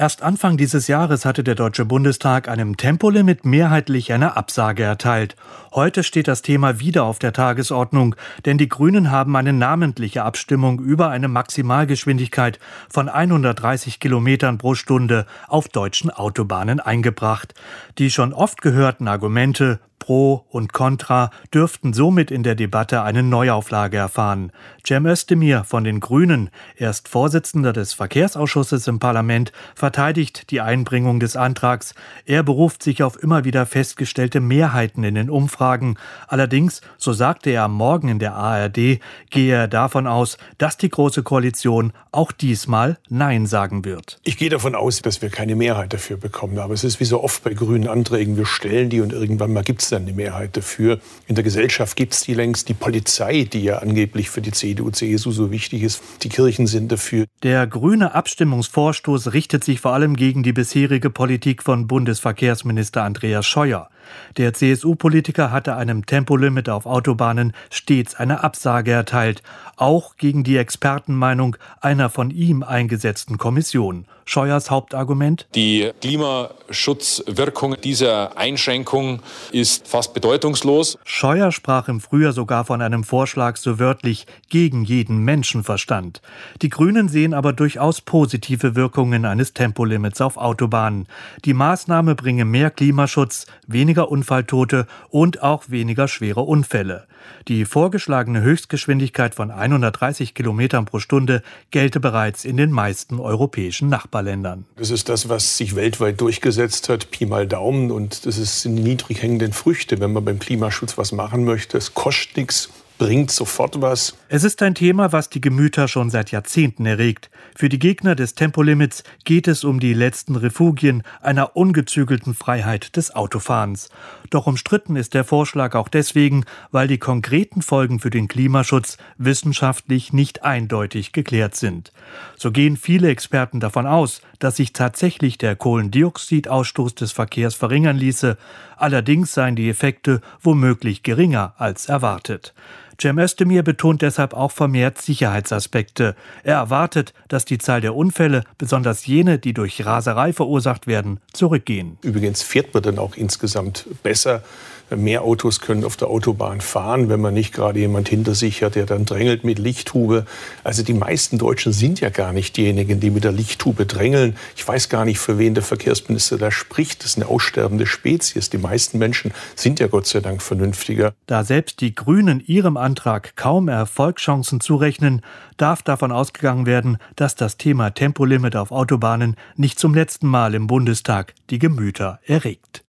Erst Anfang dieses Jahres hatte der Deutsche Bundestag einem Tempolimit mehrheitlich eine Absage erteilt. Heute steht das Thema wieder auf der Tagesordnung, denn die Grünen haben eine namentliche Abstimmung über eine Maximalgeschwindigkeit von 130 Kilometern pro Stunde auf deutschen Autobahnen eingebracht. Die schon oft gehörten Argumente Pro und Contra dürften somit in der Debatte eine Neuauflage erfahren. Cem Özdemir von den Grünen, er ist Vorsitzender des Verkehrsausschusses im Parlament, verteidigt die Einbringung des Antrags. Er beruft sich auf immer wieder festgestellte Mehrheiten in den Umfragen. Allerdings, so sagte er am Morgen in der ARD, gehe er davon aus, dass die Große Koalition auch diesmal Nein sagen wird. Ich gehe davon aus, dass wir keine Mehrheit dafür bekommen. Aber es ist wie so oft bei grünen Anträgen, wir stellen die und irgendwann mal gibt es dann eine Mehrheit dafür. In der Gesellschaft gibt es die längst. Die Polizei, die ja angeblich für die CDU, CSU so wichtig ist, die Kirchen sind dafür. Der grüne Abstimmungsvorstoß richtet sich vor allem gegen die bisherige Politik von Bundesverkehrsminister Andreas Scheuer. Der CSU-Politiker hatte einem Tempolimit auf Autobahnen stets eine Absage erteilt, auch gegen die Expertenmeinung einer von ihm eingesetzten Kommission. Scheuers Hauptargument? Die Klimaschutzwirkung dieser Einschränkung ist fast bedeutungslos. Scheuer sprach im Frühjahr sogar von einem Vorschlag so wörtlich gegen jeden Menschenverstand. Die Grünen sehen aber durchaus positive Wirkungen eines Tempolimits auf Autobahnen. Die Maßnahme bringe mehr Klimaschutz, weniger Unfalltote und auch weniger schwere Unfälle. Die vorgeschlagene Höchstgeschwindigkeit von 130 Kilometern pro Stunde gelte bereits in den meisten europäischen Nachbarländern. Das ist das, was sich weltweit durchgesetzt hat, Pi mal Daumen. Und das sind die niedrig hängenden Früchte, wenn man beim Klimaschutz was machen möchte. Es kostet nichts, bringt sofort was. Es ist ein Thema, was die Gemüter schon seit Jahrzehnten erregt. Für die Gegner des Tempolimits geht es um die letzten Refugien einer ungezügelten Freiheit des Autofahrens. Doch umstritten ist der Vorschlag auch deswegen, weil die konkreten Folgen für den Klimaschutz wissenschaftlich nicht eindeutig geklärt sind. So gehen viele Experten davon aus, dass sich tatsächlich der Kohlendioxidausstoß des Verkehrs verringern ließe. Allerdings seien die Effekte womöglich geringer als erwartet. Cem Özdemir betont deshalb auch vermehrt Sicherheitsaspekte. Er erwartet, dass die Zahl der Unfälle, besonders jene, die durch Raserei verursacht werden, zurückgehen. Übrigens fährt man dann auch insgesamt besser. Mehr Autos können auf der Autobahn fahren, wenn man nicht gerade jemand hinter sich hat, der dann drängelt mit Lichthube. Also die meisten Deutschen sind ja gar nicht diejenigen, die mit der Lichthube drängeln. Ich weiß gar nicht, für wen der Verkehrsminister da spricht. Das ist eine aussterbende Spezies. Die meisten Menschen sind ja Gott sei Dank vernünftiger. Da selbst die Grünen ihrem Antrag kaum Erfolgschancen zurechnen, darf davon ausgegangen werden, dass das Thema Tempolimit auf Autobahnen nicht zum letzten Mal im Bundestag die Gemüter erregt.